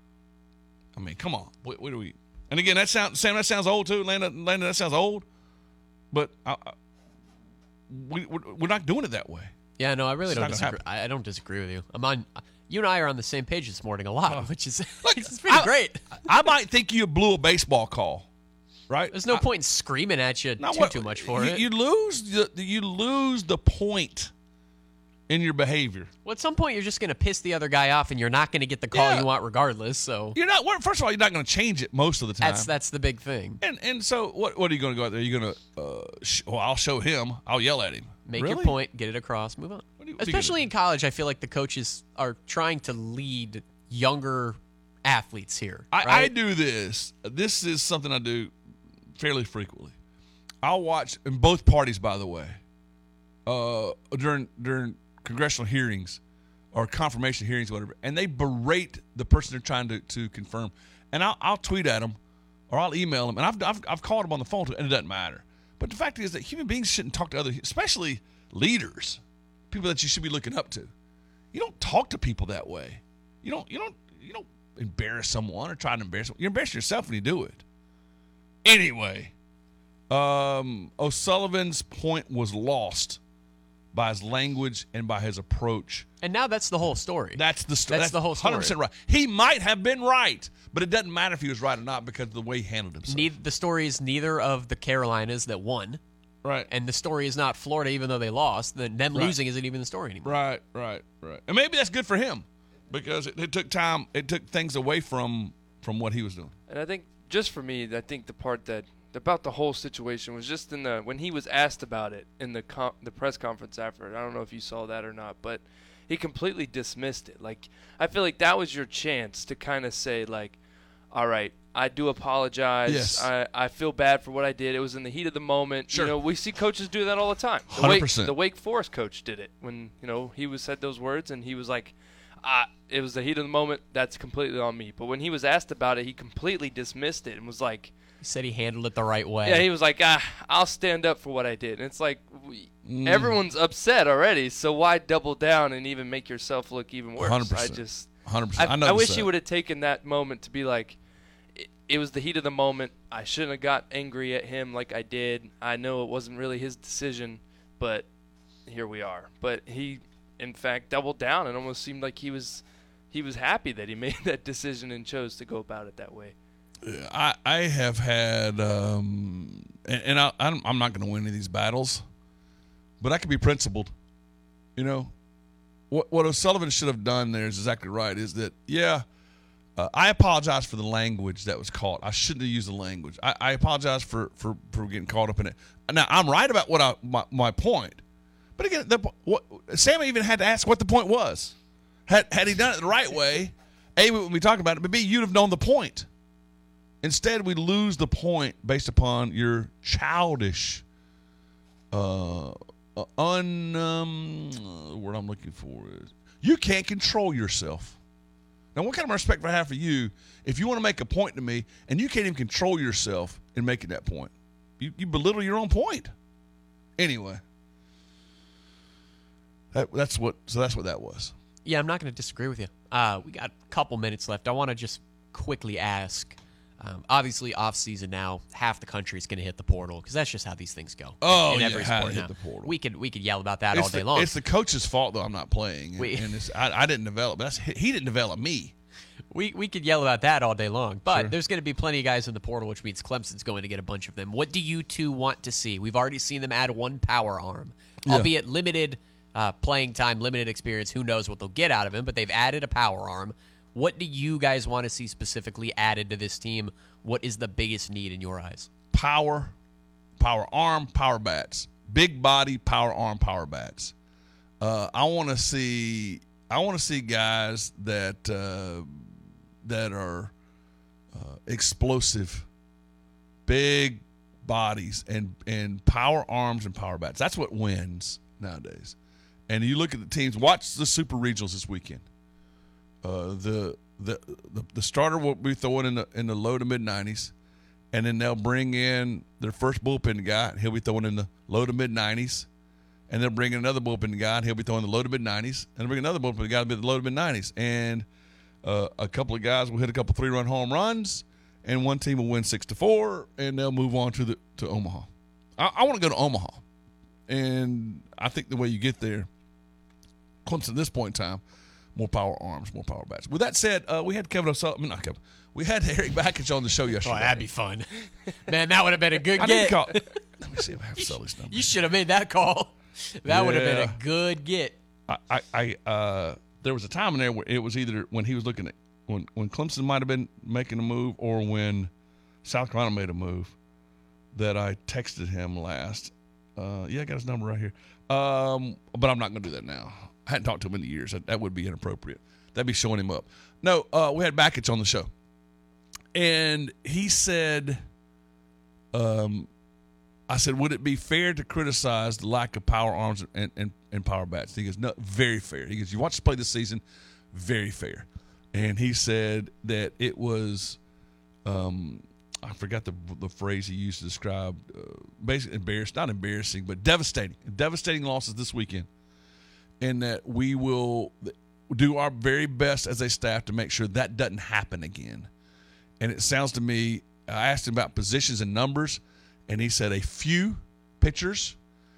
I mean, come on. What, what do we? And, again, that sound, Sam, that sounds old, too. Landon, Landon that sounds old. But I, I, we, we're not doing it that way. Yeah, no, I really It's don't not gonna disagree. I, I don't disagree with you. I'm on. You and I are on the same page this morning a lot, Oh. which is Look, it's pretty I- great. I might think you blew a baseball call, right? There's no I- point in screaming at you Now too what- too much for you, it. You lose the you lose the point in your behavior. Well, at some point, you're just going to piss the other guy off, and you're not going to get the call Yeah. you want regardless. So You're not. well, First of all, you're not going to change it most of the time. that's that's the big thing. and and so what? What are you going to go out there? You're going to. Uh, sh- well, I'll show him. I'll yell at him. Make Really? your point, get it across, move on. What do you- what are you Especially in college, I feel like the coaches are trying to lead younger athletes here. I, right? I do this. This is something I do fairly frequently. I'll watch in both parties, by the way, uh, during during congressional hearings or confirmation hearings, whatever, and they berate the person they're trying to, to confirm. And I'll, I'll tweet at them or I'll email them, and I've, I've, I've called them on the phone, and it doesn't matter. But the fact is that human beings shouldn't talk to other, especially leaders, people that you should be looking up to. You don't talk to people that way. You don't you don't you don't embarrass someone or try to embarrass someone. You're embarrassing yourself when you do it. Anyway, um, O'Sullivan's point was lost by his language and by his approach. And now that's the whole story. That's the story. That's, that's the whole story. one hundred percent right. He might have been right, but it doesn't matter if he was right or not because of the way he handled himself. Neither, the story is neither of the Carolinas that won. Right. And the story is not Florida, even though they lost. Then them Right. losing isn't even the story anymore. Right, right, right. And maybe that's good for him because it, it took time. It took things away from from what he was doing. And I think just for me, I think the part that about the whole situation was just in the when he was asked about it in the com- the press conference after. I don't know if you saw that or not, but he completely dismissed it. Like I feel like that was your chance to kind of say like, all right, I do apologize. Yes. I, I feel bad for what I did. It was in the heat of the moment. Sure. You know, we see coaches do that all the time. The one hundred Wake, percent. the Wake Forest coach did it when, you know, he was said those words and he was like, ah, it was the heat of the moment. That's completely on me. But when he was asked about it, he completely dismissed it and was like, He said he handled it the right way. yeah, he was like, ah, I'll stand up for what I did. And it's like, we, Mm. everyone's upset already, so why double down and even make yourself look even worse? one hundred percent. I just, one hundred percent. I I, noticed I wish that. he would have taken that moment to be like, it, it was the heat of the moment. I shouldn't have got angry at him like I did. I know it wasn't really his decision, but here we are. But he, in fact, doubled down and almost seemed like he was, he was happy that he made that decision and chose to go about it that way. I, I have had, um, and, and I, I'm, I'm not going to win any of these battles, but I can be principled. You know, what what O'Sullivan should have done there is exactly right. Is that yeah? Uh, I apologize for the language that was caught. I shouldn't have used the language. I, I apologize for, for, for getting caught up in it. Now I'm right about what I my, my point, but again, the, what Sam even had to ask what the point was. Had had he done it the right way, A, we wouldn't be talking about it, but B, you'd have known the point. Instead, we lose the point based upon your childish, uh, uh, un, um, the word I'm looking for is, you can't control yourself. Now, what kind of respect I have for you if you want to make a point to me and you can't even control yourself in making that point? You, you belittle your own point. Anyway, that, that's what, so that's what that was. Yeah, I'm not going to disagree with you. Uh, we got a couple minutes left. I want to just quickly ask. Um, obviously, off season now, half the country is going to hit the portal because that's just how these things go. Oh, in yeah, every how sport to now. hit the portal. We could we could yell about that It's all day the, long. It's the coach's fault, though, I'm not playing. And, We- and it's, I, I didn't develop. That's he didn't develop me. We we could yell about that all day long, but Sure. there's going to be plenty of guys in the portal, which means Clemson's going to get a bunch of them. What do you two want to see? We've already seen them add one power arm, Yeah. albeit limited uh, playing time, limited experience. Who knows what they'll get out of him? But they've added a power arm. What do you guys want to see specifically added to this team? What is the biggest need in your eyes? Power, power arm, power bats. Big body, power arm, power bats. Uh, I want to see. I want to see guys that uh, that are uh, explosive, big bodies, and and power arms and power bats. That's what wins nowadays. And you look at the teams. Watch the Super Regionals this weekend. Uh, the, the the the starter will be throwing in the in the low to mid nineties, and then they'll bring in their first bullpen guy. And he'll be throwing in the low to mid nineties, and they'll bring in another bullpen guy. And he'll be throwing in the low to mid nineties, and they'll bring another bullpen guy to be the low to mid nineties. And uh, a couple of guys will hit a couple three run home runs, and one team will win six to four, and they'll move on to the to Omaha. I, I want to go to Omaha, and I think the way you get there, Clemson at this point in time. More power arms, more power bats. With that said, uh, we had Kevin O'Sullivan. Not Kevin. We had Eric Bakich on the show yesterday. Oh, that'd be fun. Man, that would have been a good I get. didn't call. Let me see if I have Sully's number. You should have made that call. That would have been Yeah. a good get. I, I, I uh, there was a time in there where it was either when he was looking at when when Clemson might have been making a move or when South Carolina made a move that I texted him last. Uh, yeah, I got his number right here. Um, but I'm not going to do that now. I hadn't talked to him in years. That, that would be inappropriate. That'd be showing him up. No, uh, we had Bakich on the show, and he said, um, I said, would it be fair to criticize the lack of power arms and, and, and power bats? He goes, no, very fair. He goes, you watch us play this season, very fair. And he said that it was, um, I forgot the the phrase he used to describe, uh, basically embarrassing, not embarrassing, but devastating. Devastating losses this weekend. And that we will do our very best as a staff to make sure that doesn't happen again. And it sounds to me, I asked him about positions and numbers, and he said a few pitchers,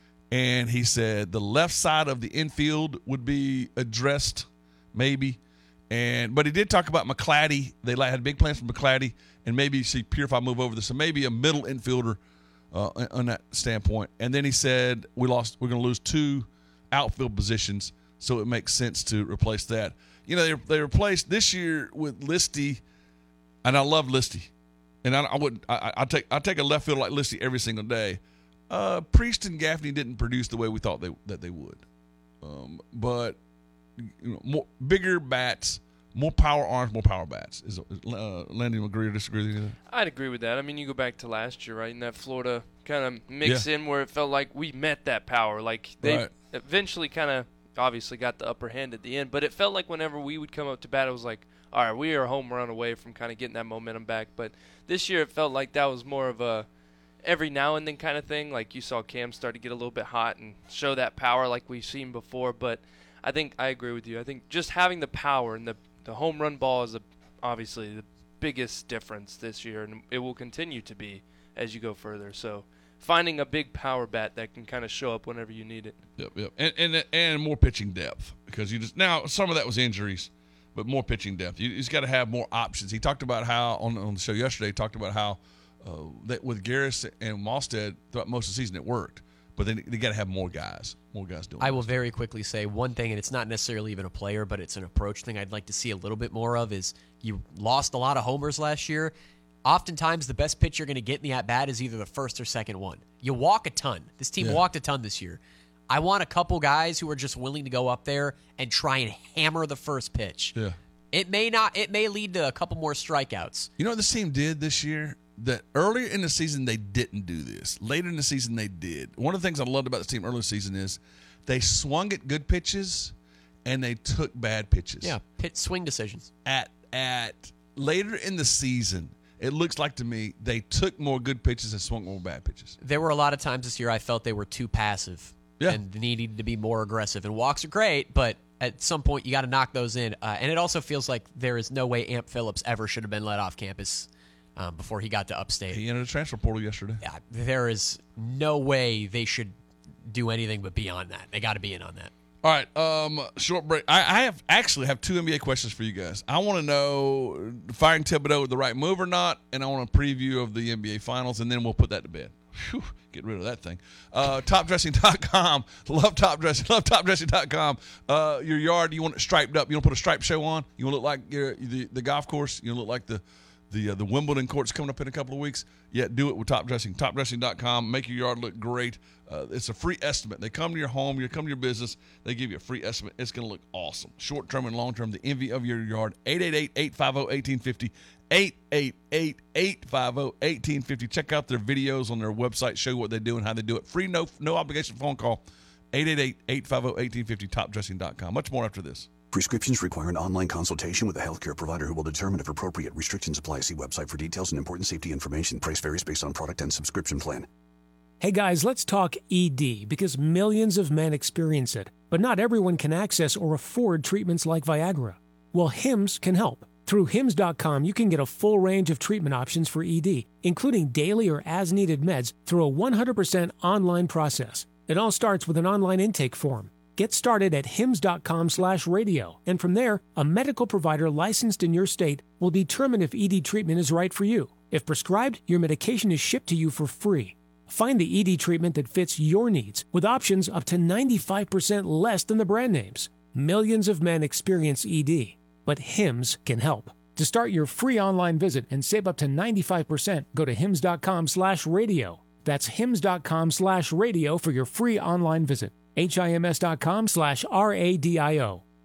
and he said the left side of the infield would be addressed, maybe. And but he did talk about McClatty. They had big plans for McClatty, and maybe see Purify move over there. So maybe a middle infielder uh, on that standpoint. And then he said we lost. We're going to lose two outfield positions, so it makes sense to replace that. You know, they they replaced this year with Listy, and I love Listy. And I, I wouldn't. I, I take I take a left fielder like Listy every single day. Uh, Priest and Gaffney didn't produce the way we thought they that they would, um, but you know, more bigger bats, more power arms, more power bats. Is uh, Landon agree or disagree with you? I'd agree with that. I mean, you go back to last year, right? In that Florida kind of mix Yeah. in where it felt like we met that power. Like they Right. eventually kind of obviously got the upper hand at the end, but it felt like whenever we would come up to bat, it was like, all right, we are a home run away from kind of getting that momentum back. But this year, it felt like that was more of a every now and then kind of thing. Like you saw Cam start to get a little bit hot and show that power like we've seen before. But I think I agree with you. I think just having the power and the the home run ball is a, obviously the biggest difference this year, and it will continue to be as you go further. So finding a big power bat that can kind of show up whenever you need it. Yep, yep, and and and more pitching depth because you just now some of that was injuries, but more pitching depth. You, you just got to have more options. He talked about how on on the show yesterday. He talked about how uh, that with Garris and Mostad throughout most of the season it worked, but then they got to have more guys, more guys doing. I will very quickly say one thing, and it's not necessarily even a player, but it's an approach thing I'd like to see a little bit more of is you lost a lot of homers last year. Oftentimes, the best pitch you're going to get in the at-bat is either the first or second one. You walk a ton. This team Yeah. walked a ton this year. I want a couple guys who are just willing to go up there and try and hammer the first pitch. Yeah. It may not. It may lead to a couple more strikeouts. You know what this team did this year? That earlier in the season they didn't do this. Later in the season they did. One of the things I loved about this team earlier in the season is they swung at good pitches and they took bad pitches. Yeah, pit swing decisions. At at later in the season, it looks like to me they took more good pitches and swung more bad pitches. There were a lot of times this year I felt they were too passive Yeah. and needed to be more aggressive. And walks are great, but at some point you got to knock those in. Uh, and it also feels like there is no way Amp Phillips ever should have been let off campus um, before he got to Upstate. He entered the transfer portal yesterday. Yeah, there is no way they should do anything but be on that. They got to be in on that. All right, um, short break. I, I have actually have two N B A questions for you guys. I want to know firing Thibodeau with the right move or not, and I want a preview of the N B A Finals, and then we'll put that to bed. Whew, get rid of that thing. Uh, top dressing dot com. Love Top Dressing. Love top dressing dot com. Uh, your yard, you want it striped up. You want to put a striped show on. You want to look like your, the, the golf course. You want to look like the the uh, the Wimbledon courts coming up in a couple of weeks. Yeah, do it with Top Dressing. top dressing dot com. Make your yard look great. Uh, it's a free estimate. They come to your home. You come to your business. They give you a free estimate. It's going to look awesome. Short term and long term. The envy of your yard. eight eight eight, eight five zero, one eight five zero. eight eight eight, eight five zero, one eight five zero. Check out their videos on their website. Show you what they do and how they do it. Free, no no obligation phone call. eight eight eight, eight five zero, one eight five zero. top dressing dot com. Much more after this. Prescriptions require an online consultation with a healthcare provider who will determine if appropriate. Restrictions apply. See website for details and important safety information. Price varies based on product and subscription plan. Hey guys, let's talk E D because millions of men experience it, but not everyone can access or afford treatments like Viagra. Well, Hims can help. Through hims dot com, you can get a full range of treatment options for E D, including daily or as-needed meds through a one hundred percent online process. It all starts with an online intake form. Get started at hims dot com slash radio, and from there, a medical provider licensed in your state will determine if E D treatment is right for you. If prescribed, your medication is shipped to you for free. Find the E D treatment that fits your needs with options up to ninety-five percent less than the brand names. Millions of men experience E D, but Hims can help. To start your free online visit and save up to ninety-five percent, go to hims dot com slash radio. That's hims dot com slash radio for your free online visit. hims dot com slash R A D I O.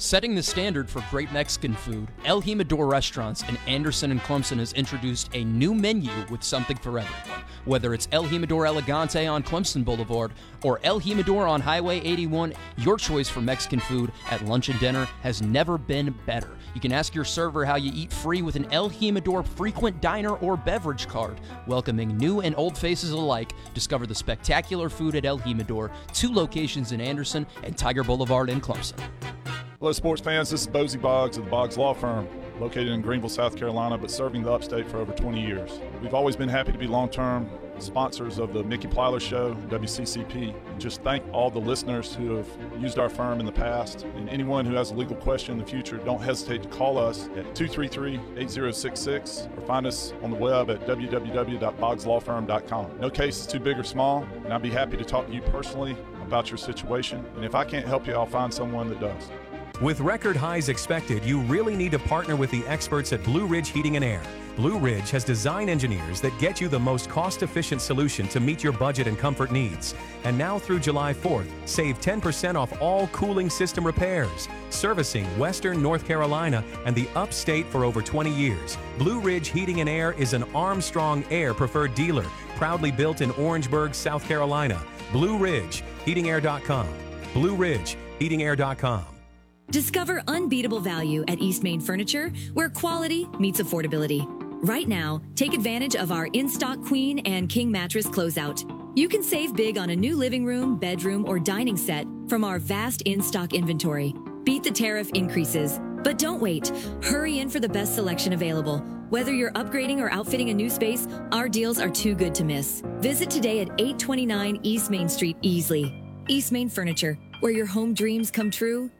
Setting the standard for great Mexican food, El Jimador Restaurants in Anderson and Clemson has introduced a new menu with something for everyone. Whether it's El Jimador Elegante on Clemson Boulevard or El Jimador on Highway eighty-one, your choice for Mexican food at lunch and dinner has never been better. You can ask your server how you eat free with an El Jimador frequent diner or beverage card. Welcoming new and old faces alike, discover the spectacular food at El Jimador, two locations in Anderson and Tiger Boulevard in Clemson. Hello, sports fans. This is Bozy Boggs of the Boggs Law Firm, located in Greenville, South Carolina, but serving the upstate for over twenty years. We've always been happy to be long-term sponsors of the Mickey Plyler Show, W C C P. Just thank all the listeners who have used our firm in the past, and anyone who has a legal question in the future, don't hesitate to call us at two three three, eight zero six six or find us on the web at w w w dot boggs law firm dot com. No case is too big or small, and I'd be happy to talk to you personally about your situation, and if I can't help you, I'll find someone that does. With record highs expected, you really need to partner with the experts at Blue Ridge Heating and Air. Blue Ridge has design engineers that get you the most cost-efficient solution to meet your budget and comfort needs. And now through July fourth, save ten percent off all cooling system repairs. Servicing Western North Carolina and the upstate for over twenty years, Blue Ridge Heating and Air is an Armstrong Air preferred dealer, proudly built in Orangeburg, South Carolina. Blue Ridge Heating Air dot com. Blue Ridge Heating Air dot com. Discover unbeatable value at East Main Furniture, where quality meets affordability. Right now, take advantage of our in-stock Queen and King mattress closeout. You can save big on a new living room, bedroom, or dining set from our vast in-stock inventory. Beat the tariff increases. But don't wait. Hurry in for the best selection available. Whether you're upgrading or outfitting a new space, our deals are too good to miss. Visit today at eight twenty-nine East Main Street, Easley. East Main Furniture, where your home dreams come true.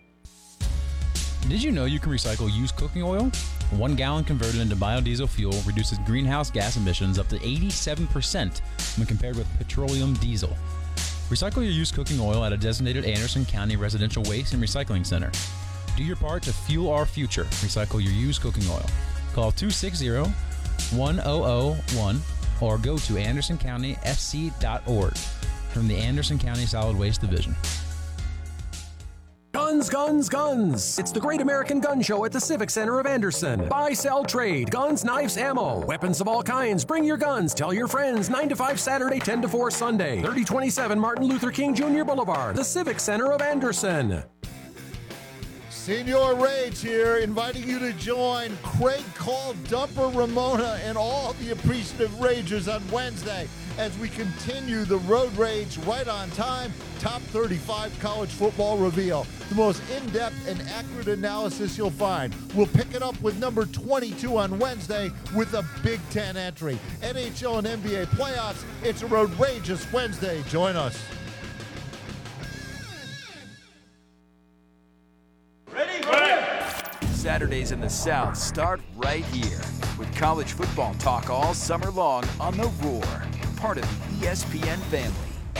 Did you know you can recycle used cooking oil? One gallon converted into biodiesel fuel reduces greenhouse gas emissions up to eighty-seven percent when compared with petroleum diesel. Recycle your used cooking oil at a designated Anderson County Residential Waste and Recycling Center. Do your part to fuel our future. Recycle your used cooking oil. Call two six zero, one zero zero one or go to anderson county f c dot org from the Anderson County Solid Waste Division. Guns, guns, guns! It's the Great American Gun Show at the Civic Center of Anderson. Buy, sell, trade. Guns, knives, ammo. Weapons of all kinds. Bring your guns. Tell your friends. nine to five Saturday, ten to four Sunday. thirty twenty-seven Martin Luther King Junior Boulevard. The Civic Center of Anderson. Senor Rage here, inviting you to join Craig Call, Dumper Ramona, and all the appreciative Ragers on Wednesday as we continue the Road Rage right on time. Top thirty-five college football reveal. The most in-depth and accurate analysis you'll find. We'll pick it up with number twenty-two on Wednesday with a Big Ten entry. N H L and N B A playoffs. It's a Road Rageous Wednesday. Join us. Saturdays in the South start right here with college football talk all summer long on The Roar, part of the E S P N family.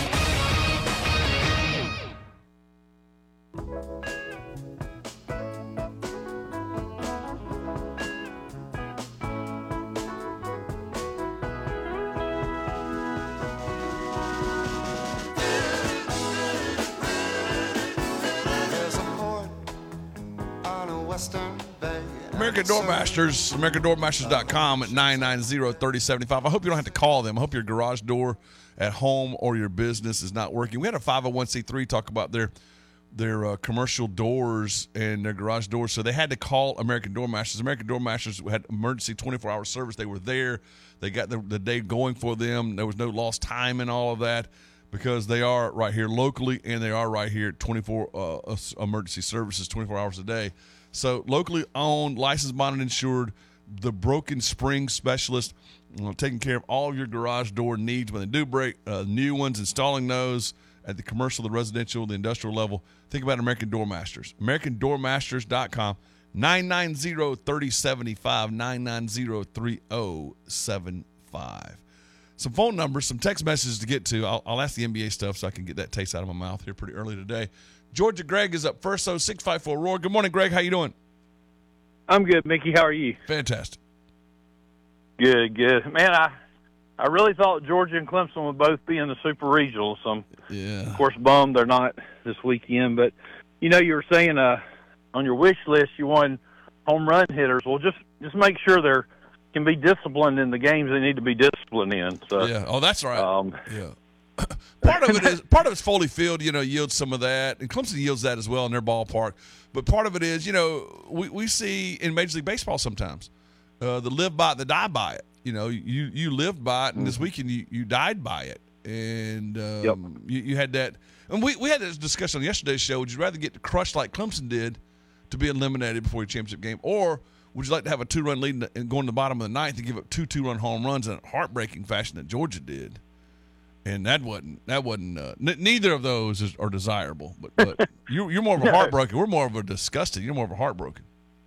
American Doormasters, American Doormasters dot com at nine nine zero, three oh seven five. I hope you don't have to call them. I hope your garage door at home or your business is not working. We had a five oh one c three talk about their their uh, commercial doors and their garage doors, so they had to call American Doormasters. American Doormasters had emergency twenty-four hour service. They were there. They got the, the day going for them. There was no lost time in all of that because they are right here locally, and they are right here at twenty-four uh, emergency services, twenty-four hours a day. So locally owned, licensed, bonded, insured, the broken spring specialist, you know, taking care of all of your garage door needs when they do break, uh, new ones, installing those at the commercial, the residential, the industrial level. Think about American Doormasters. American Doormasters dot com, nine nine zero, three oh seven five, nine nine zero, three oh seven five. Some phone numbers, some text messages to get to. I'll, I'll ask the N B A stuff so I can get that taste out of my mouth here pretty early today. Georgia Greg is up first, so six five four Roar. Good morning, Greg. How you doing? I'm good, Mickey. How are you? Fantastic. Good, good. Man, I I really thought Georgia and Clemson would both be in the Super Regional, so I'm, yeah. of course, bummed they're not this weekend. But, you know, you were saying uh, on your wish list you want home run hitters. Well, just just make sure they're can be disciplined in the games they need to be disciplined in. So yeah, oh, that's right. Um, yeah. Part of it is part of it's Foley Field, you know, yields some of that, and Clemson yields that as well in their ballpark. But part of it is, you know, we, we see in Major League Baseball sometimes uh, the live by it, the die by it. You know, you you lived by it, and this weekend you, you died by it, and um, Yep. you, you had that. And we, we had this discussion on yesterday's show. Would you rather get crushed like Clemson did to be eliminated before your championship game, or would you like to have a two-run lead and go in the bottom of the ninth and give up two two-run home runs in a heartbreaking fashion that Georgia did? And that wasn't that wasn't uh, n- neither of those is, are desirable. But but you're you're more of a heartbroken. We're more of a disgusted. You're more of a heartbroken.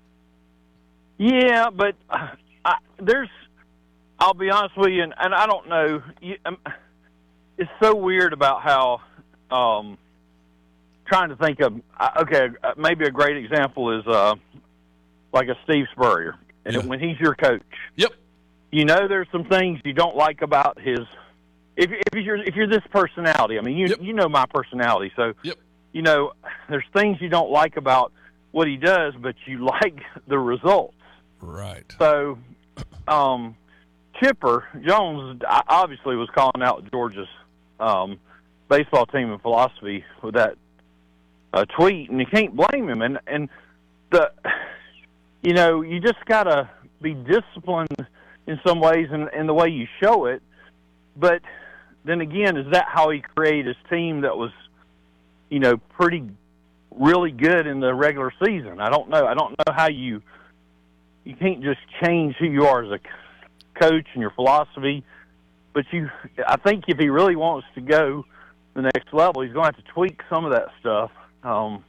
Yeah, but uh, I, there's. I'll be honest with you, and, and I don't know. You, um, it's so weird about how. Um, trying to think of uh, okay, uh, maybe a great example is uh, like a Steve Spurrier, and Yeah. when he's your coach. Yep. You know, there's some things you don't like about his. If, if you're if you're this personality, I mean, you you know my personality, so yep. you know there's things you don't like about what he does, but you like the results. Right. So, um, Chipper Jones obviously was calling out Georgia's um, baseball team and philosophy with that uh, tweet, and you can't blame him. And and the you know you just gotta be disciplined in some ways in, in the way you show it, but then again, is that how he created his team that was, you know, pretty, really good in the regular season? I don't know. I don't know how you, you can't just change who you are as a coach and your philosophy, but you, I think if he really wants to go the next level, he's going to have to tweak some of that stuff. Um,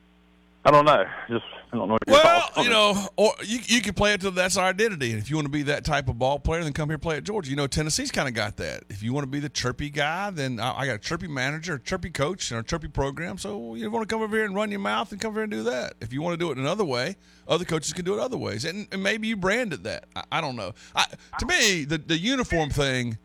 I don't know. Just, I don't know what your Well, thoughts on you it. know, or you you can play it till that's our identity. And if you want to be that type of ball player, then come here play at Georgia. You know, Tennessee's kind of got that. If you want to be the chirpy guy, then I, I got a chirpy manager, a chirpy coach, and a chirpy program. So you want to come over here and run your mouth and come over here and do that. If you want to do it another way, other coaches can do it other ways, and, and maybe you branded that. I, I don't know. I, to me, the the uniform thing.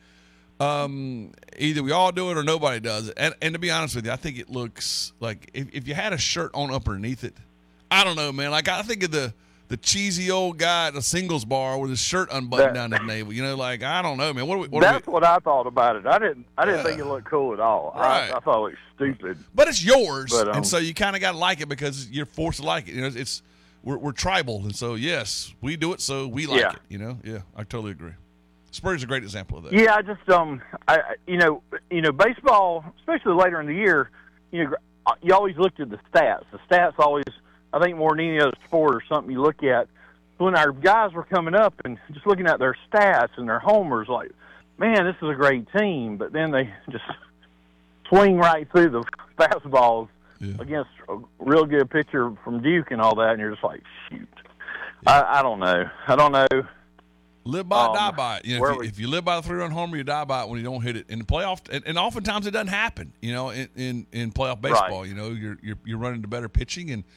Um, either we all do it or nobody does it. And, and to be honest with you, I think it looks like if, if you had a shirt on underneath it, I don't know, man. Like I think of the, the cheesy old guy at a singles bar with his shirt unbuttoned That- down his navel. You know, like I don't know, man. What do we? What That's do we what I thought about it. I didn't. I didn't Yeah. think it looked cool at all. Right. I, I thought it looked stupid. but it's yours, But, um, and so you kind of got to like it because you're forced to like it. You know, it's we're, we're tribal, and so yes, we do it, so we like Yeah. it. You know, yeah, I totally agree. Spurs a great example of that. Yeah, I just um, I I- you know, you know, baseball, especially later in the year, you know, you always looked at the stats. The stats always, I think, more than any other sport or something you look at. When our guys were coming up and just looking at their stats and their homers, like, man, this is a great team. But then they just swing right through the fastballs against a real good pitcher from Duke and all that, and you're just like, shoot. I, I don't know. I don't know. Live by it, Um, die by it. You know, where if, you, we- if you live by the three-run homer, you die by it when you don't hit it in the playoff. And, and oftentimes it doesn't happen. You know, in in, in playoff baseball, Right. you know, you're you're you're running to better pitching. And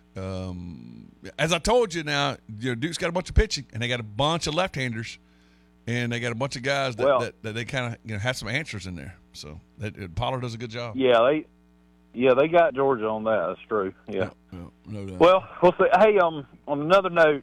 um, as I told you, now you know, Duke's got a bunch of pitching, and they got a bunch of left-handers, and they got a bunch of guys that Well- that, that they kind of you know have some answers in there. So that uh, Pollard does a good job. Yeah, they, yeah, they got Georgia on that. That's true. Yeah. No, no doubt. Well, we'll see. Hey, um, on another note,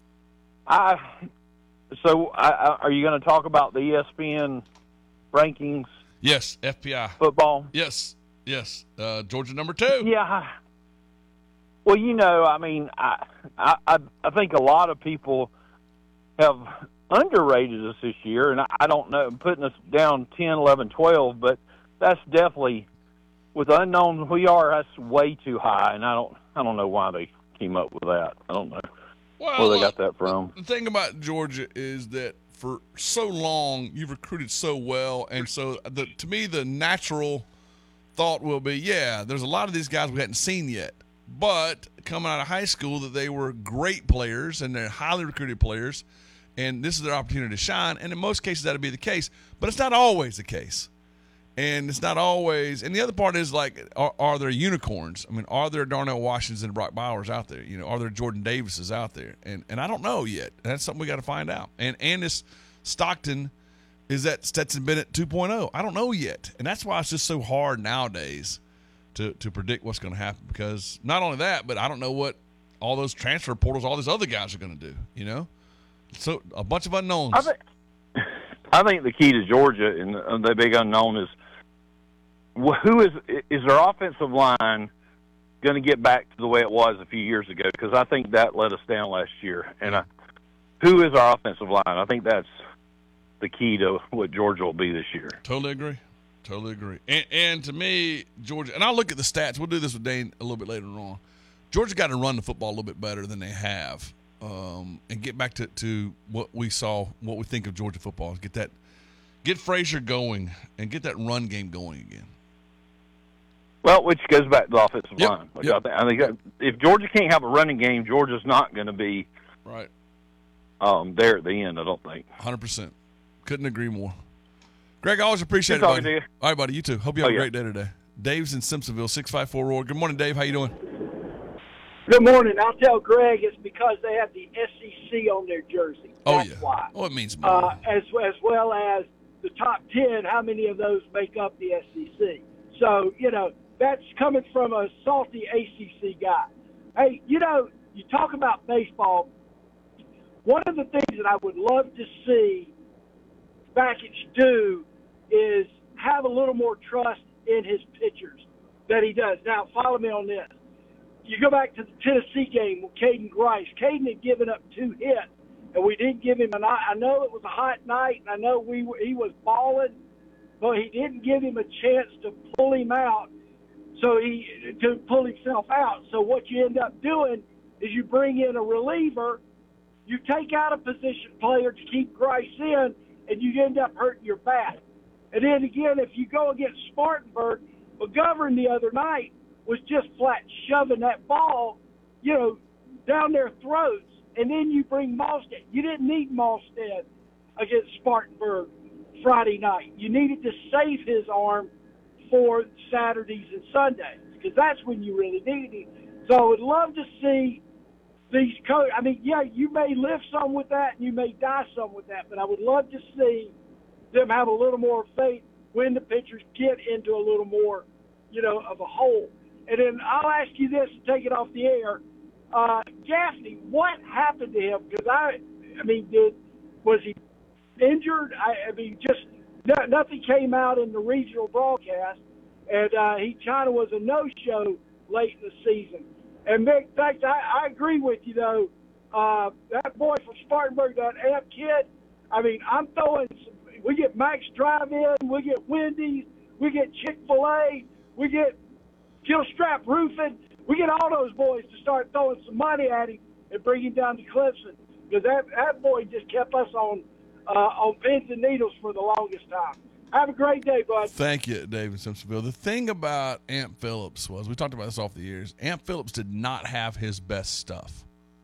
I so I, I, are you going to talk about the E S P N rankings Yes, F P I football? Yes, yes. Uh, Georgia number two. Yeah. Well, you know, I mean, I, I I I think a lot of people have underrated us this year, and I, I don't know, putting us down ten, eleven, twelve, but that's definitely, with the unknown we are, that's way too high, and I don't I don't know why they came up with that. I don't know Well, where they look, got that from. The thing about Georgia is that for so long you've recruited so well, and so the, to me the natural thought will be, yeah, there's a lot of these guys we hadn't seen yet, but coming out of high school that they were great players and they're highly recruited players, and this is their opportunity to shine. And in most cases that'll be the case, but it's not always the case. And it's not always. And the other part is, like, are, are there unicorns? I mean, are there Darnell Washingtons and Brock Bowers out there? You know, are there Jordan Davises out there? And and I don't know yet. That's something we got to find out. And and this Stockton, is that Stetson Bennett two point oh? I don't know yet. And that's why it's just so hard nowadays to to predict what's going to happen, because not only that, but I don't know what all those transfer portals, all these other guys are going to do. You know, so a bunch of unknowns. I think, I think the key to Georgia and the, the big unknown is who is is their offensive line going to get back to the way it was a few years ago? Because I think that let us down last year. And I, who is our offensive line? I think that's the key to what Georgia will be this year. Totally agree. Totally agree. And, and to me, Georgia, and I'll look at the stats. We'll do this with Dane a little bit later on. Georgia got to run the football a little bit better than they have, um, and get back to, to what we saw, what we think of Georgia football. Get that, get Frazier going, and get that run game going again. Well, which goes back to the offensive Yep. line. Like Yep. I think, I think if Georgia can't have a running game, Georgia's not going to be right um, there at the end. I don't think. one hundred percent. Couldn't agree more. Greg, I always appreciate Good it, talking buddy. to you. All right, buddy. You too. Hope you have Oh, a yeah. great day today. Dave's in Simpsonville, six five four Roar. Good morning, Dave. How you doing? Good morning. I'll tell Greg it's because they have the S E C on their jersey. Oh, That's yeah. why. Oh, it means more. Uh, as as well as the top ten, how many of those make up the S E C? So, you know, that's coming from a salty A C C guy. Hey, you know, you talk about baseball. One of the things that I would love to see Bakich do is have a little more trust in his pitchers that he does. Now, follow me on this. You go back to the Tennessee game with Caden Grice. Caden had given up two hits, and we didn't give him a night. I know it was a hot night, and I know we were, he was balling, but he didn't give him a chance to pull him out, so he to pull himself out. So what you end up doing is you bring in a reliever, you take out a position player to keep Grice in, and you end up hurting your bat. And then again, if you go against Spartanburg, McGovern the other night was just flat shoving that ball, you know, down their throats. And then you bring Malstead. You didn't need Malstead against Spartanburg Friday night. You needed to save his arm for Saturdays and Sundays because that's when you really needed him. So I would love to see these coaches. I mean, yeah, you may live some with that and you may die some with that, but I would love to see them have a little more faith when the pitchers get into a little more, you know, of a hole. And then I'll ask you this and take it off the air. Uh, Gaffney, what happened to him? Because I, I mean, did was he injured? I, I mean, just no, nothing came out in the regional broadcast, and uh, he kind of was a no-show late in the season. And Mick, in fact, I, I agree with you though. Uh, that boy from Spartanburg, that Amp kid. I mean, I'm throwing. Some, we get Max Drive-In, we get Wendy's, we get Chick-fil-A, we get Gilstrap Roofing. We get all those boys to start throwing some money at him and bring him down to Clemson because that, that boy just kept us on uh, on pins and needles for the longest time. Have a great day, bud. Thank you, David Simpsonville. The thing about Amp Phillips was, we talked about this off the years, Amp Phillips did not have his best stuff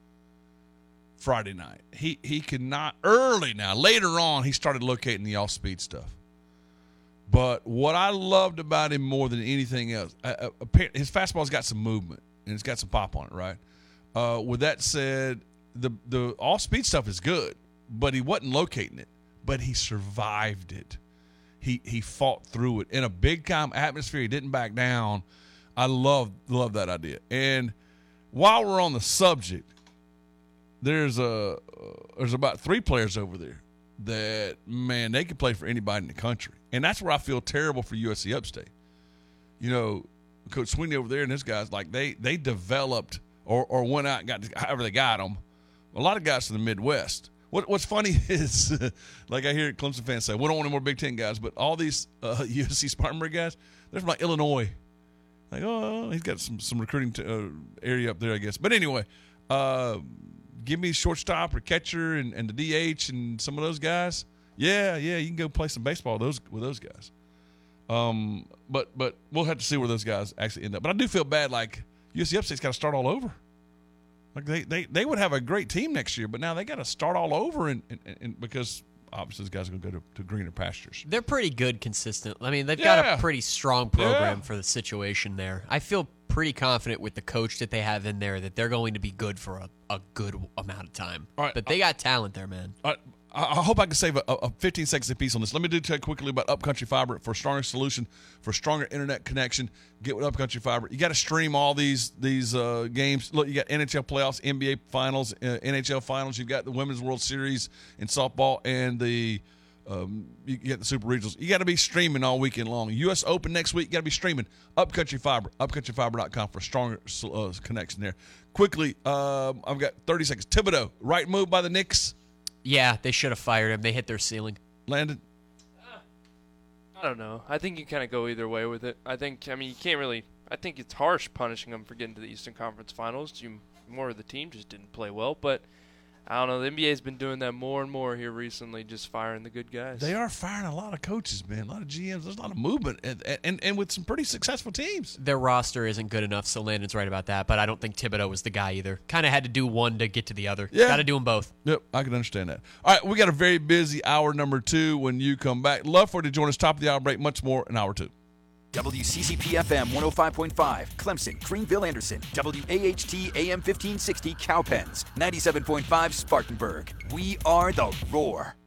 Friday night. He he could not, early now, later on, he started locating the off-speed stuff. But what I loved about him more than anything else, uh, his fastball's got some movement, and it's got some pop on it, right? Uh, with that said, the, the off-speed stuff is good, but he wasn't locating it, but he survived it. He he fought through it in a big-time atmosphere. He didn't back down. I love love that idea. And while we're on the subject, there's a uh, there's about three players over there that, man, they can play for anybody in the country. And that's where I feel terrible for U S C Upstate. You know, Coach Sweeney over there and his guys, like they they developed or, or went out and got however they got them. A lot of guys from the Midwest. What What's funny is, like I hear Clemson fans say, we don't want any more Big Ten guys, but all these uh, U S C Spartanburg guys, they're from like Illinois. Like, oh, he's got some some recruiting to, uh, area up there, I guess. But anyway, uh, give me shortstop or catcher and, and the D H and some of those guys. Yeah, yeah, you can go play some baseball with those with those guys. Um, but but we'll have to see where those guys actually end up. But I do feel bad, like U S C Upstate's got to start all over. Like they, they, they would have a great team next year, but now they got to start all over, and, and, and because obviously those guys are going to go to, to greener pastures. They're pretty good, consistent. I mean, they've Yeah. got a pretty strong program Yeah. for the situation there. I feel pretty confident with the coach that they have in there that they're going to be good for a, a good amount of time. All right, but they got talent there, man. All right, I, I hope I can save a, a fifteen seconds a piece on this. Let me do tell you quickly about Upcountry Fiber for a stronger solution, for stronger internet connection. Get with Upcountry Fiber. You got to stream all these these uh, games. Look, you got N H L playoffs, N B A finals, uh, N H L finals. You've got the Women's World Series in softball and the um, you get the Super Regionals. You got to be streaming all weekend long. U S Open next week. You got to be streaming. Upcountry Fiber, upcountry fiber dot com for a stronger uh, connection there. Quickly, um, I've got thirty seconds. Thibodeau, right move by the Knicks. Yeah, they should have fired him. They hit their ceiling. Landon? I don't know. I think you kind of go either way with it. I think, I mean, you can't really, I think it's harsh punishing them for getting to the Eastern Conference Finals. You, more of the team just didn't play well, but I don't know. The N B A's been doing that more and more here recently, just firing the good guys. They are firing a lot of coaches, man. A lot of G Ms. There's a lot of movement, and, and, and with some pretty successful teams. Their roster isn't good enough, so Landon's right about that, but I don't think Thibodeau was the guy either. Kind of had to do one to get to the other. Yeah. Got to do them both. Yep, I can understand that. All right, we got a very busy hour number two when you come back. Love for you to join us. Top of the hour break, much more in hour two. W C C P F M one oh five point five, Clemson, Greenville, Anderson. W A H T A M fifteen sixty, Cowpens. ninety-seven point five, Spartanburg. We are the Roar.